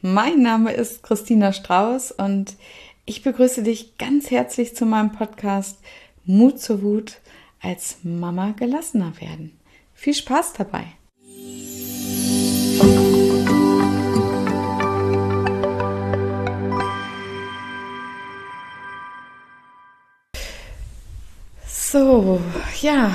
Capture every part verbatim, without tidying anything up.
mein Name ist Christina Strauß und ich begrüße dich ganz herzlich zu meinem Podcast Mut zur Wut, als Mama gelassener werden. Viel Spaß dabei! So, ja,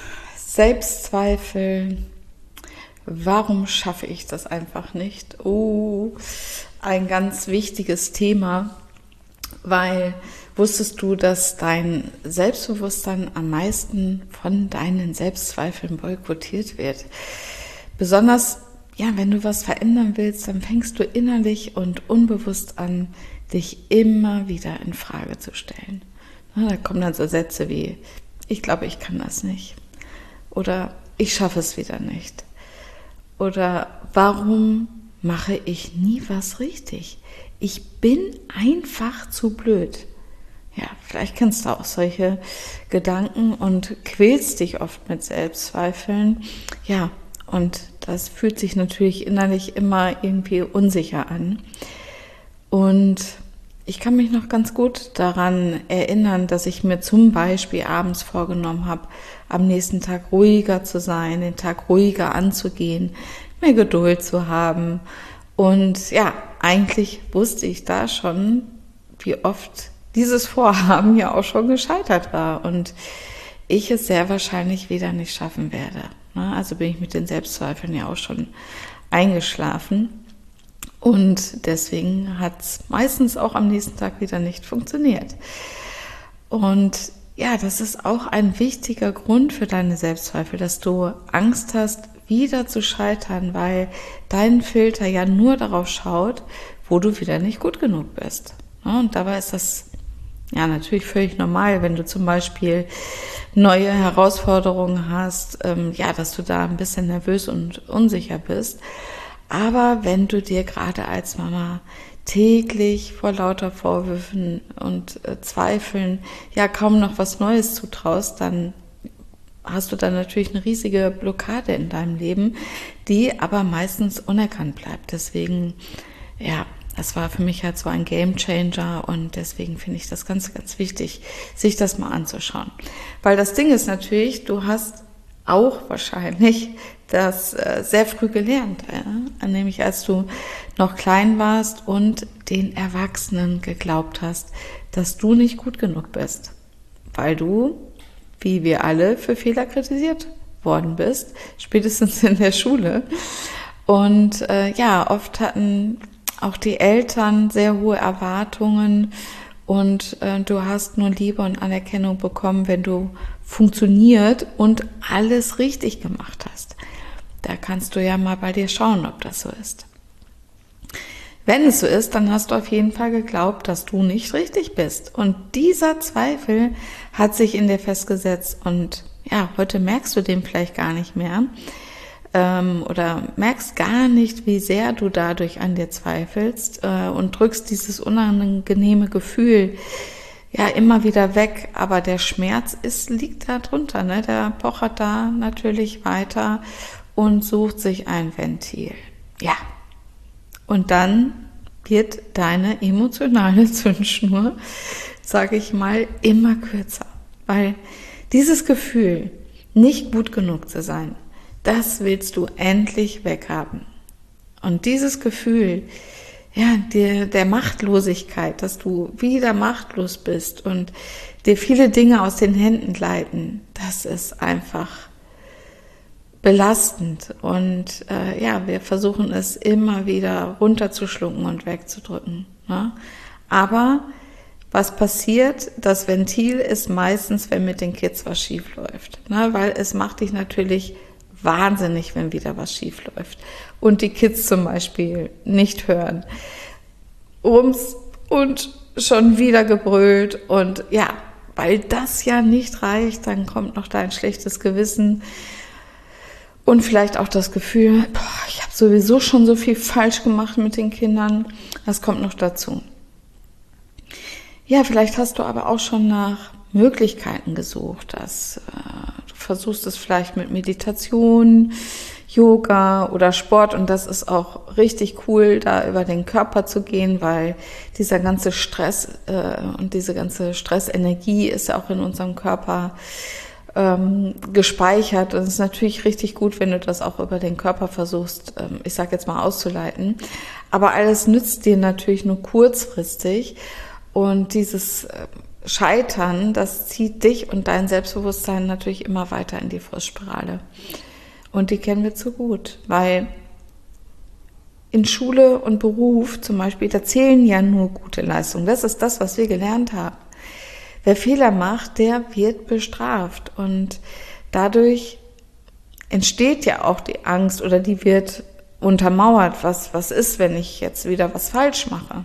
Selbstzweifel. Warum schaffe ich das einfach nicht? Oh, ein ganz wichtiges Thema, weil wusstest du, dass dein Selbstbewusstsein am meisten von deinen Selbstzweifeln boykottiert wird? Besonders, ja, wenn du was verändern willst, dann fängst du innerlich und unbewusst an, dich immer wieder in Frage zu stellen. Da kommen dann so Sätze wie, ich glaube, ich kann das nicht. Oder ich schaffe es wieder nicht. Oder warum mache ich nie was richtig? Ich bin einfach zu blöd. Ja, vielleicht kennst du auch solche Gedanken und quälst dich oft mit Selbstzweifeln. Ja, und das fühlt sich natürlich innerlich immer irgendwie unsicher an. Und ich kann mich noch ganz gut daran erinnern, dass ich mir zum Beispiel abends vorgenommen habe, am nächsten Tag ruhiger zu sein, den Tag ruhiger anzugehen, mehr Geduld zu haben. Und ja, eigentlich wusste ich da schon, wie oft dieses Vorhaben ja auch schon gescheitert war und ich es sehr wahrscheinlich wieder nicht schaffen werde. Also bin ich mit den Selbstzweifeln ja auch schon eingeschlafen. Und deswegen hat es meistens auch am nächsten Tag wieder nicht funktioniert. Und ja, das ist auch ein wichtiger Grund für deine Selbstzweifel, dass du Angst hast, wieder zu scheitern, weil dein Filter ja nur darauf schaut, wo du wieder nicht gut genug bist. Und dabei ist das ja natürlich völlig normal, wenn du zum Beispiel neue Herausforderungen hast, ähm, ja, dass du da ein bisschen nervös und unsicher bist. Aber wenn du dir gerade als Mama täglich vor lauter Vorwürfen und äh, Zweifeln ja kaum noch was Neues zutraust, dann hast du dann natürlich eine riesige Blockade in deinem Leben, die aber meistens unerkannt bleibt. Deswegen, ja, das war für mich halt so ein Gamechanger und deswegen finde ich das ganz, ganz wichtig, sich das mal anzuschauen. Weil das Ding ist natürlich, du hast auch wahrscheinlich das äh, sehr früh gelernt, ja? Nämlich als du noch klein warst und den Erwachsenen geglaubt hast, dass du nicht gut genug bist, weil du, wie wir alle, für Fehler kritisiert worden bist, spätestens in der Schule. Und äh, ja, oft hatten auch die Eltern sehr hohe Erwartungen und äh, du hast nur Liebe und Anerkennung bekommen, wenn du funktioniert und alles richtig gemacht hast. Da kannst du ja mal bei dir schauen, ob das so ist. Wenn es so ist, dann hast du auf jeden Fall geglaubt, dass du nicht richtig bist. Und dieser Zweifel hat sich in dir festgesetzt und ja, heute merkst du den vielleicht gar nicht mehr ähm, oder merkst gar nicht, wie sehr du dadurch an dir zweifelst äh, und drückst dieses unangenehme Gefühl ja immer wieder weg, aber der Schmerz ist, liegt da drunter, ne? Der pochert da natürlich weiter und sucht sich ein Ventil. Ja, und dann wird deine emotionale Zündschnur, sage ich mal, immer kürzer, weil dieses Gefühl, nicht gut genug zu sein, das willst du endlich weghaben. Und dieses Gefühl, ja, der, der Machtlosigkeit, dass du wieder machtlos bist und dir viele Dinge aus den Händen gleiten, das ist einfach belastend. Und äh, ja, wir versuchen es immer wieder runterzuschlucken und wegzudrücken. Ne? Aber was passiert? Das Ventil ist meistens, wenn mit den Kids was schief läuft, ne? Weil es macht dich natürlich wahnsinnig, wenn wieder was schief läuft und die Kids zum Beispiel nicht hören. Rums und schon wieder gebrüllt und ja, weil das ja nicht reicht, dann kommt noch dein schlechtes Gewissen und vielleicht auch das Gefühl, boah, ich habe sowieso schon so viel falsch gemacht mit den Kindern, das kommt noch dazu. Ja, vielleicht hast du aber auch schon nach Möglichkeiten gesucht hast. Du versuchst es vielleicht mit Meditation, Yoga oder Sport und das ist auch richtig cool, da über den Körper zu gehen, weil dieser ganze Stress äh, und diese ganze Stressenergie ist ja auch in unserem Körper ähm, gespeichert und es ist natürlich richtig gut, wenn du das auch über den Körper versuchst, ähm, ich sag jetzt mal auszuleiten, aber alles nützt dir natürlich nur kurzfristig und dieses äh, Scheitern, das zieht dich und dein Selbstbewusstsein natürlich immer weiter in die Frustspirale. Und die kennen wir zu gut, weil in Schule und Beruf zum Beispiel, da zählen ja nur gute Leistungen. Das ist das, was wir gelernt haben. Wer Fehler macht, der wird bestraft. Und dadurch entsteht ja auch die Angst oder die wird untermauert. Was, was ist, wenn ich jetzt wieder was falsch mache?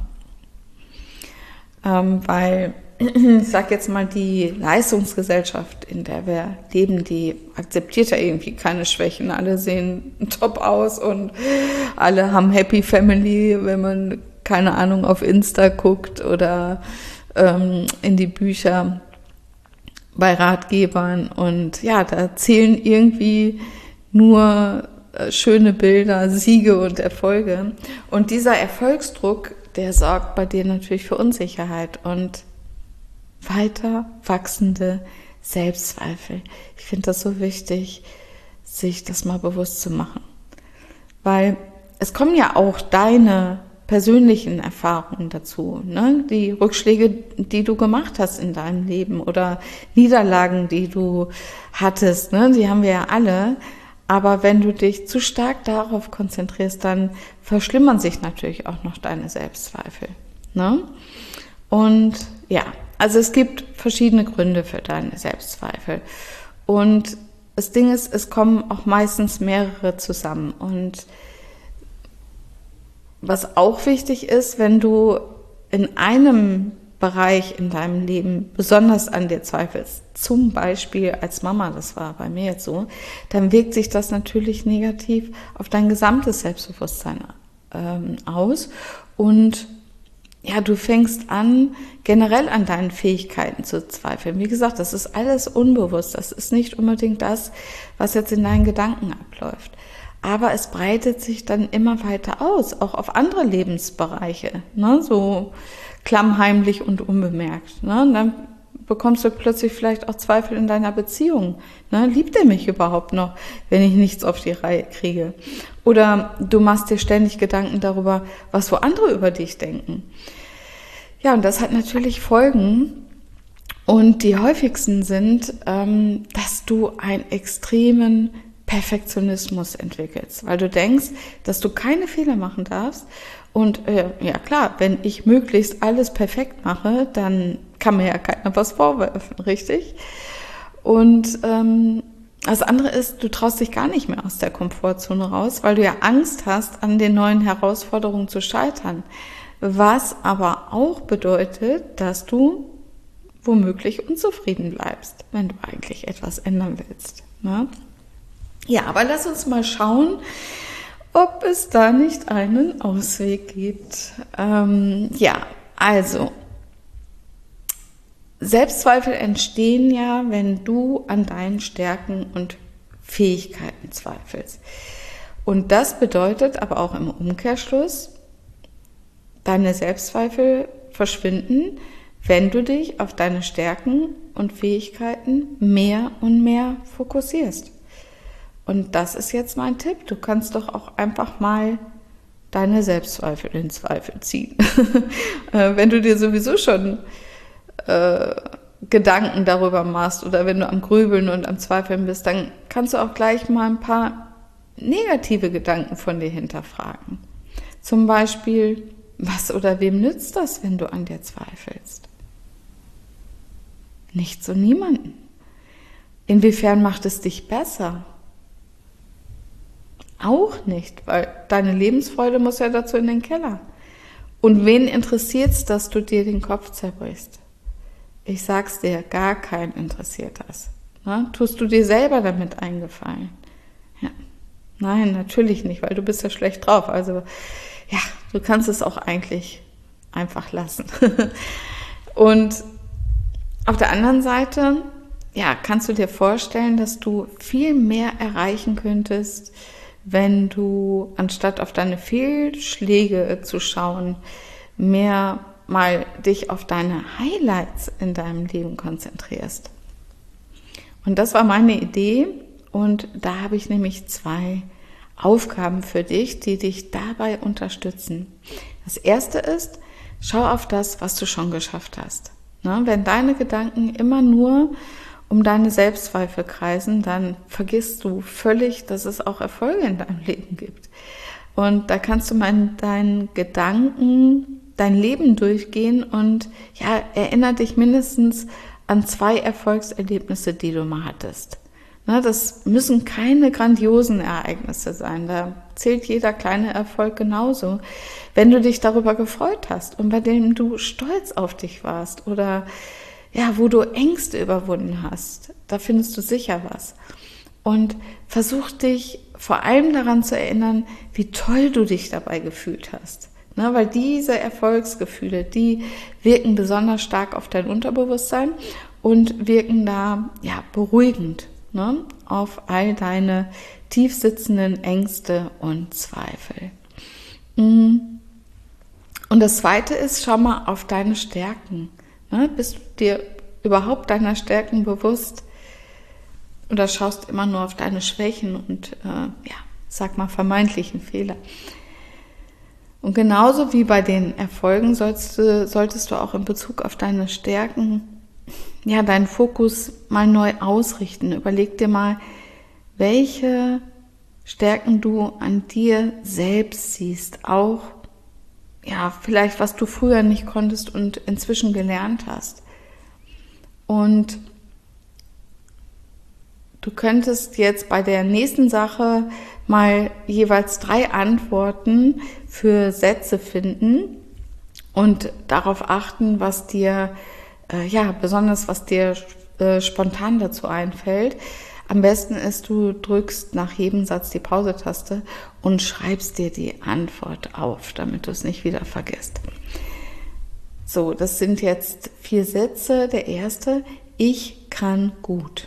Ähm, weil ich sag jetzt mal, die Leistungsgesellschaft, in der wir leben, die akzeptiert ja irgendwie keine Schwächen. Alle sehen top aus und alle haben Happy Family, wenn man, keine Ahnung, auf Insta guckt oder ähm, in die Bücher bei Ratgebern. Und ja, da zählen irgendwie nur äh, schöne Bilder, Siege und Erfolge. Und dieser Erfolgsdruck, der sorgt bei dir natürlich für Unsicherheit und weiter wachsende Selbstzweifel. Ich finde das so wichtig, sich das mal bewusst zu machen. Weil es kommen ja auch deine persönlichen Erfahrungen dazu, ne? Die Rückschläge, die du gemacht hast in deinem Leben oder Niederlagen, die du hattest, ne? Die haben wir ja alle. Aber wenn du dich zu stark darauf konzentrierst, dann verschlimmern sich natürlich auch noch deine Selbstzweifel, ne? Und ja, also es gibt verschiedene Gründe für deine Selbstzweifel. Und das Ding ist, es kommen auch meistens mehrere zusammen. Und was auch wichtig ist, wenn du in einem Bereich in deinem Leben besonders an dir zweifelst, zum Beispiel als Mama, das war bei mir jetzt so, dann wirkt sich das natürlich negativ auf dein gesamtes Selbstbewusstsein ähm, aus. Und ja, du fängst an, generell an deinen Fähigkeiten zu zweifeln. Wie gesagt, das ist alles unbewusst. Das ist nicht unbedingt das, was jetzt in deinen Gedanken abläuft. Aber es breitet sich dann immer weiter aus, auch auf andere Lebensbereiche, ne? So klammheimlich und unbemerkt. Ne? Und dann bekommst du plötzlich vielleicht auch Zweifel in deiner Beziehung. Ne? Liebt er mich überhaupt noch, wenn ich nichts auf die Reihe kriege? Oder du machst dir ständig Gedanken darüber, was wo andere über dich denken. Ja, und das hat natürlich Folgen. Und die häufigsten sind, ähm, dass du einen extremen Perfektionismus entwickelst, weil du denkst, dass du keine Fehler machen darfst. Und äh, ja klar, wenn ich möglichst alles perfekt mache, dann kann mir ja keiner was vorwerfen, richtig? Und ähm, das andere ist, du traust dich gar nicht mehr aus der Komfortzone raus, weil du ja Angst hast, an den neuen Herausforderungen zu scheitern. Was aber auch bedeutet, dass du womöglich unzufrieden bleibst, wenn du eigentlich etwas ändern willst, ne? Ja, aber lass uns mal schauen, ob es da nicht einen Ausweg gibt. Ähm, ja, also Selbstzweifel entstehen ja, wenn du an deinen Stärken und Fähigkeiten zweifelst. Und das bedeutet aber auch im Umkehrschluss, deine Selbstzweifel verschwinden, wenn du dich auf deine Stärken und Fähigkeiten mehr und mehr fokussierst. Und das ist jetzt mein Tipp. Du kannst doch auch einfach mal deine Selbstzweifel in Zweifel ziehen. Wenn du dir sowieso schon äh, Gedanken darüber machst oder wenn du am Grübeln und am Zweifeln bist, dann kannst du auch gleich mal ein paar negative Gedanken von dir hinterfragen. Zum Beispiel, was oder wem nützt das, wenn du an dir zweifelst? Nichts und niemanden. Inwiefern macht es dich besser? Auch nicht, weil deine Lebensfreude muss ja dazu in den Keller. Und wen interessiert es, dass du dir den Kopf zerbrichst? Ich sag's dir, gar keinen interessiert das. Na, tust du dir selber damit einen Gefallen? Ja. Nein, natürlich nicht, weil du bist ja schlecht drauf. Also ja, du kannst es auch eigentlich einfach lassen. Und Auf der anderen Seite, ja, kannst du dir vorstellen, dass du viel mehr erreichen könntest, wenn du, anstatt auf deine Fehlschläge zu schauen, mehr mal dich auf deine Highlights in deinem Leben konzentrierst. Und das war meine Idee und da habe ich nämlich zwei Aufgaben für dich, die dich dabei unterstützen. Das erste ist, schau auf das, was du schon geschafft hast. Ne? Wenn deine Gedanken immer nur um deine Selbstzweifel kreisen, dann vergisst du völlig, dass es auch Erfolge in deinem Leben gibt. Und da kannst du mal in deinen Gedanken dein Leben durchgehen und ja, erinnere dich mindestens an zwei Erfolgserlebnisse, die du mal hattest. Ne, das müssen keine grandiosen Ereignisse sein. Da zählt jeder kleine Erfolg genauso. Wenn du dich darüber gefreut hast und bei dem du stolz auf dich warst oder ja, wo du Ängste überwunden hast, da findest du sicher was. Und versuch dich vor allem daran zu erinnern, wie toll du dich dabei gefühlt hast. Ne, weil diese Erfolgsgefühle, die wirken besonders stark auf dein Unterbewusstsein und wirken da ja beruhigend, ne, auf all deine tief sitzenden Ängste und Zweifel. Und das Zweite ist, schau mal auf deine Stärken. Ne, bist du dir überhaupt deiner Stärken bewusst oder schaust immer nur auf deine Schwächen und äh, ja, sag mal vermeintlichen Fehler? Und genauso wie bei den Erfolgen sollst du, solltest du auch in Bezug auf deine Stärken ja deinen Fokus mal neu ausrichten. Überleg dir mal, welche Stärken du an dir selbst siehst, auch ja vielleicht was du früher nicht konntest und inzwischen gelernt hast. Und du könntest jetzt bei der nächsten Sache mal jeweils drei Antworten für Sätze finden und darauf achten, was dir, äh, ja, besonders was dir äh, spontan dazu einfällt. Am besten ist, du drückst nach jedem Satz die Pause-Taste und schreibst dir die Antwort auf, damit du es nicht wieder vergisst. So, das sind jetzt vier Sätze. Der erste: Ich kann gut.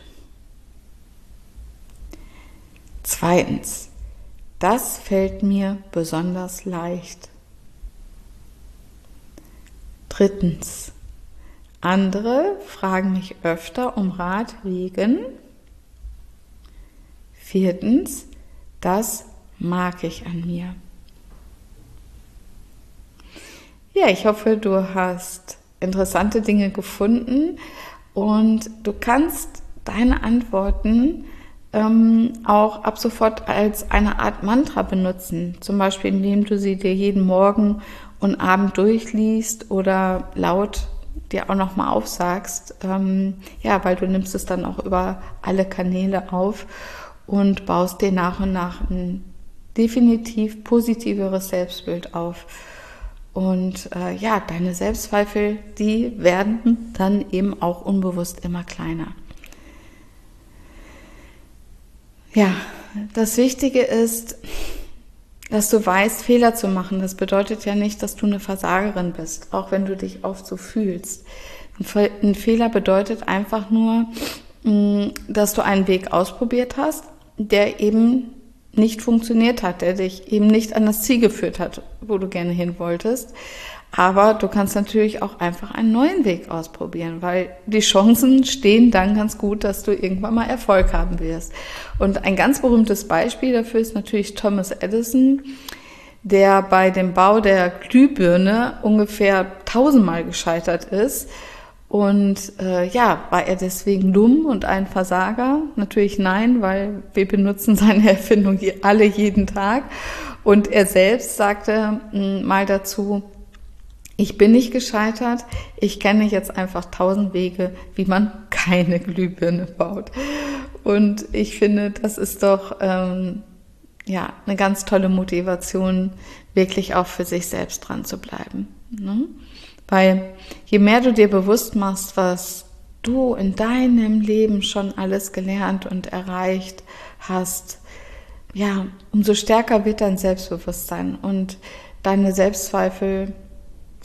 Zweitens: Das fällt mir besonders leicht. Drittens: Andere fragen mich öfter um Rat wegen. Viertens: Das mag ich an mir. Ja, ich hoffe, du hast interessante Dinge gefunden und du kannst deine Antworten ähm, auch ab sofort als eine Art Mantra benutzen. Zum Beispiel, indem du sie dir jeden Morgen und Abend durchliest oder laut dir auch nochmal aufsagst. Ähm, ja, weil du nimmst es dann auch über alle Kanäle auf und baust dir nach und nach ein definitiv positiveres Selbstbild auf. Und äh, ja, deine Selbstzweifel, die werden dann eben auch unbewusst immer kleiner. Ja, das Wichtige ist, dass du weißt, Fehler zu machen. Das bedeutet ja nicht, dass du eine Versagerin bist, auch wenn du dich oft so fühlst. Ein Fehler bedeutet einfach nur, dass du einen Weg ausprobiert hast, der eben nicht funktioniert hat, der dich eben nicht an das Ziel geführt hat, wo du gerne hin wolltest. Aber du kannst natürlich auch einfach einen neuen Weg ausprobieren, weil die Chancen stehen dann ganz gut, dass du irgendwann mal Erfolg haben wirst. Und ein ganz berühmtes Beispiel dafür ist natürlich Thomas Edison, der bei dem Bau der Glühbirne ungefähr tausendmal gescheitert ist. Und äh, ja, war er deswegen dumm und ein Versager? Natürlich nein, weil wir benutzen seine Erfindung alle jeden Tag. Und er selbst sagte mh, mal dazu: Ich bin nicht gescheitert, ich kenne jetzt einfach tausend Wege, wie man keine Glühbirne baut. Und ich finde, das ist doch ähm, ja eine ganz tolle Motivation, wirklich auch für sich selbst dran zu bleiben. Ne? Weil je mehr du dir bewusst machst, was du in deinem Leben schon alles gelernt und erreicht hast, ja, umso stärker wird dein Selbstbewusstsein und deine Selbstzweifel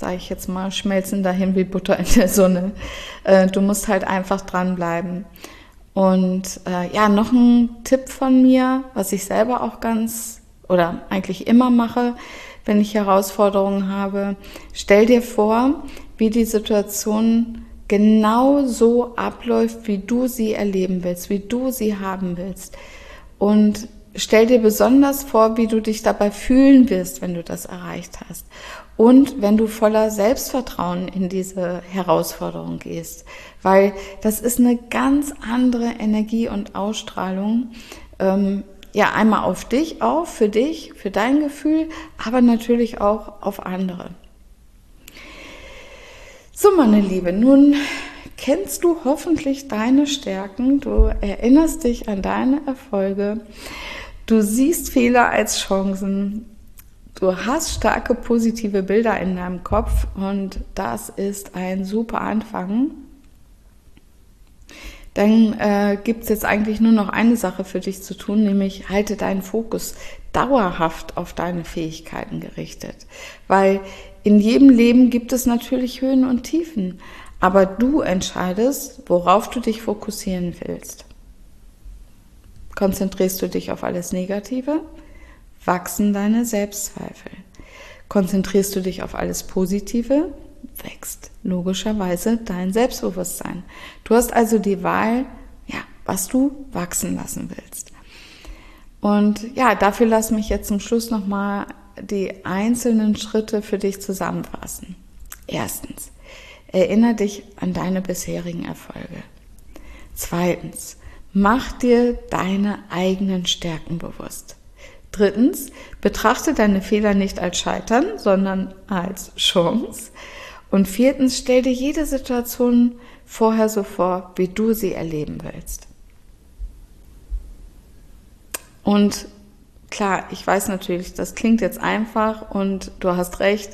sage ich jetzt mal, schmelzen dahin wie Butter in der Sonne. Äh, du musst halt einfach dranbleiben. Und äh, ja, noch ein Tipp von mir, was ich selber auch ganz oder eigentlich immer mache, wenn ich Herausforderungen habe: Stell dir vor, wie die Situation genau so abläuft, wie du sie erleben willst, wie du sie haben willst. Und stell dir besonders vor, wie du dich dabei fühlen wirst, wenn du das erreicht hast. Und wenn du voller Selbstvertrauen in diese Herausforderung gehst. Weil das ist eine ganz andere Energie und Ausstrahlung. Ähm, ja, einmal auf dich auch, für dich, für dein Gefühl, aber natürlich auch auf andere. So, meine Liebe, nun kennst du hoffentlich deine Stärken. Du erinnerst dich an deine Erfolge. Du siehst Fehler als Chancen. Du hast starke positive Bilder in deinem Kopf und das ist ein super Anfang. Dann äh, gibt es jetzt eigentlich nur noch eine Sache für dich zu tun, nämlich halte deinen Fokus dauerhaft auf deine Fähigkeiten gerichtet. Weil in jedem Leben gibt es natürlich Höhen und Tiefen, aber du entscheidest, worauf du dich fokussieren willst. Konzentrierst du dich auf alles Negative, wachsen deine Selbstzweifel. Konzentrierst du dich auf alles Positive, wächst logischerweise dein Selbstbewusstsein. Du hast also die Wahl, ja, was du wachsen lassen willst. Und ja, dafür lass mich jetzt zum Schluss nochmal die einzelnen Schritte für dich zusammenfassen. Erstens, erinnere dich an deine bisherigen Erfolge. Zweitens, mach dir deine eigenen Stärken bewusst. Drittens, betrachte deine Fehler nicht als Scheitern, sondern als Chance. Und viertens, stell dir jede Situation vorher so vor, wie du sie erleben willst. Und klar, ich weiß natürlich, das klingt jetzt einfach und du hast recht.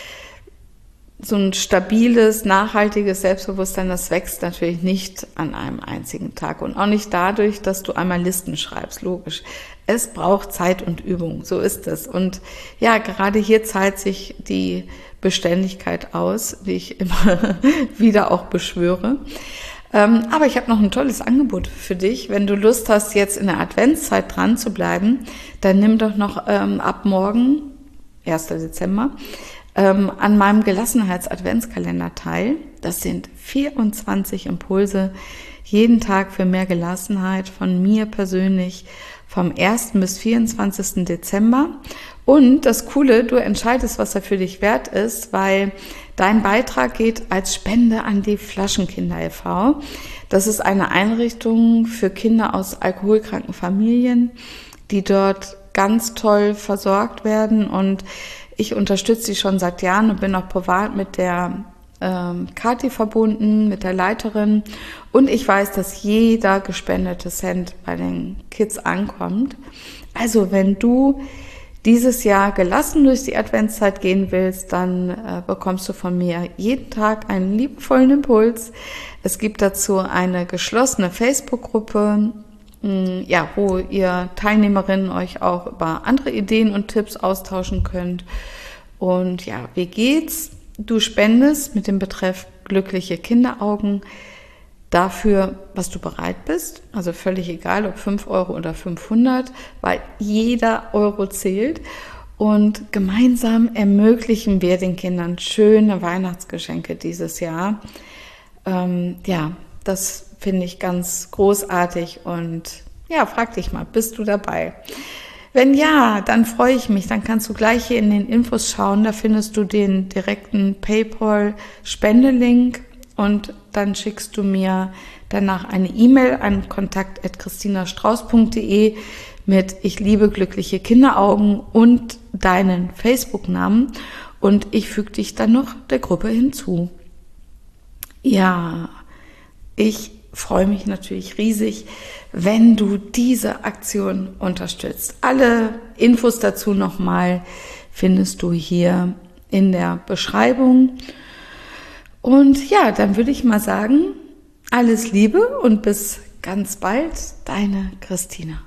So ein stabiles, nachhaltiges Selbstbewusstsein, das wächst natürlich nicht an einem einzigen Tag und auch nicht dadurch, dass du einmal Listen schreibst, logisch. Es braucht Zeit und Übung, so ist es. Und ja, gerade hier zahlt sich die Beständigkeit aus, die ich immer wieder auch beschwöre. Ähm, aber ich habe noch ein tolles Angebot für dich. Wenn du Lust hast, jetzt in der Adventszeit dran zu bleiben, dann nimm doch noch ähm, ab morgen, erster Dezember, ähm, an meinem Gelassenheits-Adventskalender teil. Das sind vierundzwanzig Impulse, jeden Tag für mehr Gelassenheit von mir persönlich, vom ersten bis vierundzwanzigsten Dezember. Und das Coole, du entscheidest, was er für dich wert ist, weil dein Beitrag geht als Spende an die Flaschenkinder e V Das ist eine Einrichtung für Kinder aus alkoholkranken Familien, die dort ganz toll versorgt werden. Und ich unterstütze sie schon seit Jahren und bin auch privat mit der ähm, Kathi verbunden, mit der Leiterin. Und ich weiß, dass jeder gespendete Cent bei den Kids ankommt. Also wenn du dieses Jahr gelassen durch die Adventszeit gehen willst, dann äh, bekommst du von mir jeden Tag einen liebevollen Impuls. Es gibt dazu eine geschlossene Facebook-Gruppe, mh, ja, wo ihr Teilnehmerinnen euch auch über andere Ideen und Tipps austauschen könnt. Und ja, wie geht's? Du spendest mit dem Betreff glückliche Kinderaugen dafür, was du bereit bist, also völlig egal, ob fünf Euro oder fünfhundert, weil jeder Euro zählt und gemeinsam ermöglichen wir den Kindern schöne Weihnachtsgeschenke dieses Jahr. Ähm, ja, das finde ich ganz großartig und ja, frag dich mal, bist du dabei? Wenn ja, dann freue ich mich, dann kannst du gleich hier in den Infos schauen, da findest du den direkten PayPal-Spendelink. Und dann schickst du mir danach eine E-Mail an kontakt at christinastrauß punkt de mit Ich liebe glückliche Kinderaugen und deinen Facebook-Namen. Und ich füge dich dann noch der Gruppe hinzu. Ja, ich freue mich natürlich riesig, wenn du diese Aktion unterstützt. Alle Infos dazu nochmal findest du hier in der Beschreibung. Und ja, dann würde ich mal sagen, alles Liebe und bis ganz bald, deine Christina.